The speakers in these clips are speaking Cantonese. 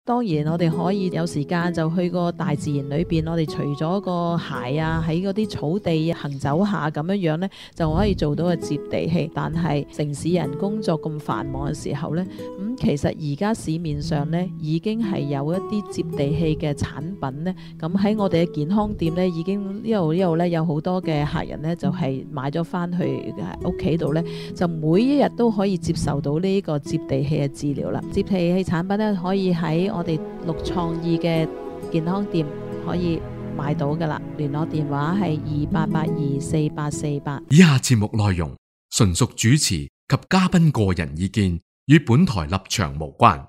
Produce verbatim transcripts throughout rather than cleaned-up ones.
當然我哋可以有時間就去個大自然裏邊，我哋除咗個鞋啊喺嗰啲草地行走下咁樣樣呢，就可以做到個接地氣。但係城市人工作咁繁忙嘅時候呢，咁、嗯、其實而家市面上呢已經係有一啲接地氣嘅產品呢。咁喺我哋嘅健康店呢，已經呢度呢度呢有好多嘅客人呢，就係、是、買咗翻去屋企度呢，就每一日都可以接受到呢個接地氣嘅治療啦。接地氣產品呢，可以喺我哋綠創意嘅健康店可以買到噶啦，聯絡電話係二八八二四八四八。 以下節目內容純屬主持及嘉賓個人意見，與本台立場無關。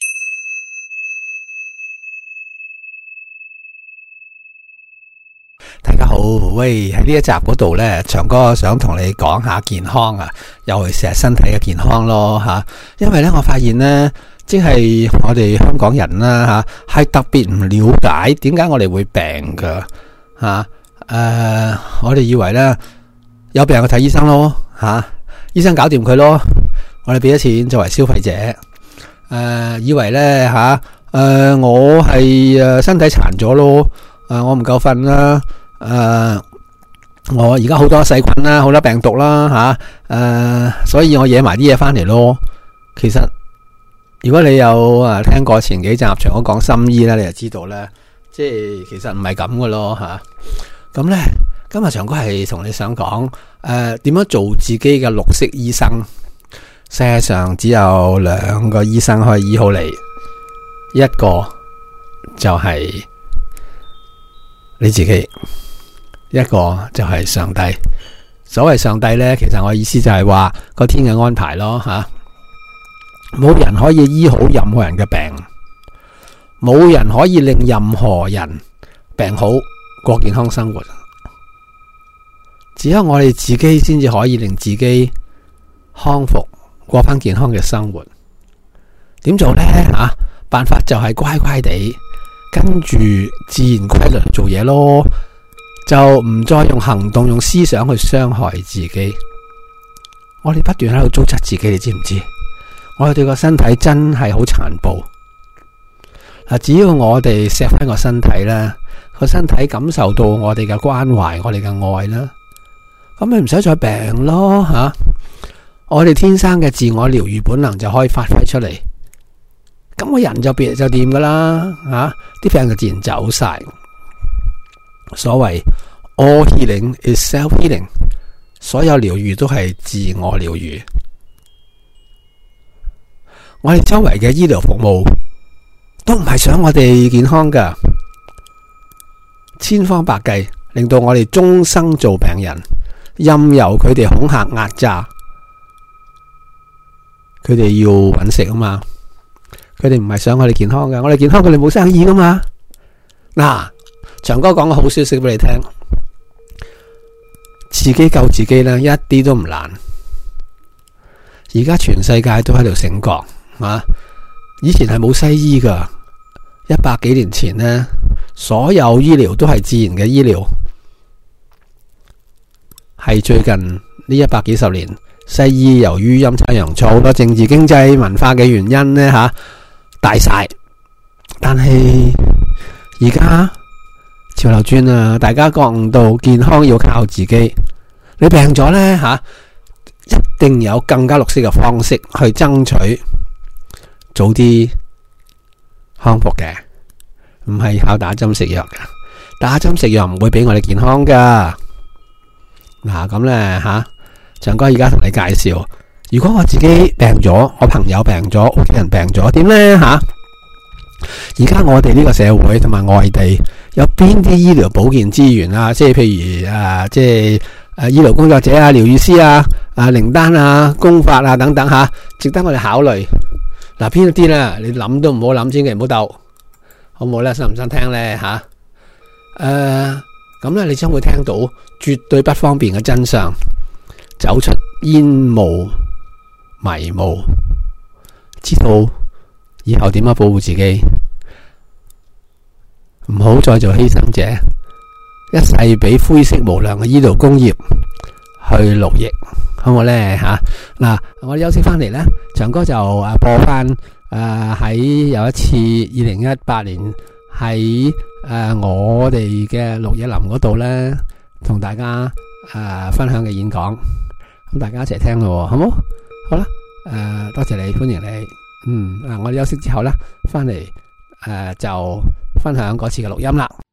大家好，喂，喺呢一集嗰度呢，長哥想同你講下健康啊，尤其是係身體嘅健康咯吓。因為呢，我發現呢，即係我哋香港人啦吓，係特別唔了解點解我哋會病噶吓。誒、呃，我哋以為呢，有病就睇醫生咯吓，醫生搞掂佢咯。我哋俾咗錢作為消費者，誒、呃，以為呢，吓，誒、呃，我係誒身體殘咗咯，誒、呃，我唔夠瞓啦。誒、呃，我而家好多細菌啦，好多病毒啦，吓、啊，誒、呃，所以我惹埋啲嘢翻嚟咯。其實如果你有誒聽過前幾集長哥講心醫咧，你就知道咧，即係其實唔係咁嘅咯，吓、啊。咁咧，今日長哥係同你想講，誒、呃，點樣做自己嘅綠色醫生？世界上只有兩個醫生可以醫好你，一個就係你自己。一個就係上帝。所謂上帝呢，其實我意思就係話個天嘅安排咯吓。冇人可以醫好任何人嘅病，冇人可以令任何人病好過健康生活。只有我哋自己先至可以令自己康復過翻健康嘅生活。點做呢吓？辦法就係乖乖地跟住自然規律去做嘢咯。就唔再用行動、用思想去傷害自己。我哋不斷喺度糟質自己，你知唔知？我哋對個身體真係好殘暴。嗱，只要我哋錫翻個身體啦，個身體感受到我哋嘅關懷、我哋嘅愛啦，咁咪唔使再病咯吓、啊。我哋天生嘅自我療愈本能就可以發揮出嚟，咁個人就變就掂噶啦吓，啲病就自然走晒。所謂 all healing is self-healing， 所有療愈都係自我療愈。我哋周圍嘅醫療服務都唔係想我哋健康噶，千方百計令到我哋終生做病人，任由佢哋恐嚇壓榨，佢哋要搵食啊嘛，佢哋唔係想我哋健康噶，我哋健康佢哋冇生意噶嘛。嗱，長哥講個好消息俾你聽，自己救自己呢，一啲都唔難。而家全世界都喺度醒覺啊！以前係冇西醫噶，一百幾年前呢，所有醫療都係自然嘅醫療。係最近呢一百幾十年，西醫由於陰差陽錯好多政治、經濟、文化嘅原因呢，吓、啊、大晒。但係而家潮流轉啊！大家覺悟到健康要靠自己。你病咗呢，吓、啊，一定有更加綠色嘅方式去爭取早啲康復嘅，唔係靠打針食藥嘅。打針食藥唔會俾我哋健康噶。嗱咁呢，吓、啊，長哥而家同你介紹，如果我自己病咗，我朋友病咗，屋企人病咗，點呢？吓、啊？而家我哋呢個社會同埋外地有邊啲醫療保健資源啊？即係譬如啊，即係誒醫療工作者啊、療愈師啊、啊靈丹啊、功法啊等等吓、啊，值得我哋考慮。嗱，邊一啲咧？你諗都唔好諗，千祈唔好鬥，好唔好咧？想唔想聽咧？吓、啊，誒，咁咧你將會聽到絕對不方便嘅真相，走出煙霧迷霧，知道以後點樣保護自己，唔好再做犧牲者，一世俾灰色無良嘅醫療工業去奴役，好唔好咧？吓、啊、嗱，我哋休息翻嚟咧，長哥就啊播翻誒喺有一次二零一八年喺誒我哋嘅綠野林嗰度咧，同大家誒分享嘅演講，咁大家一齊聽咯，好冇？好啦，誒多謝你，歡迎你。嗯，啊我哋休息之後咧，翻嚟誒就分享嗰次嘅錄音啦。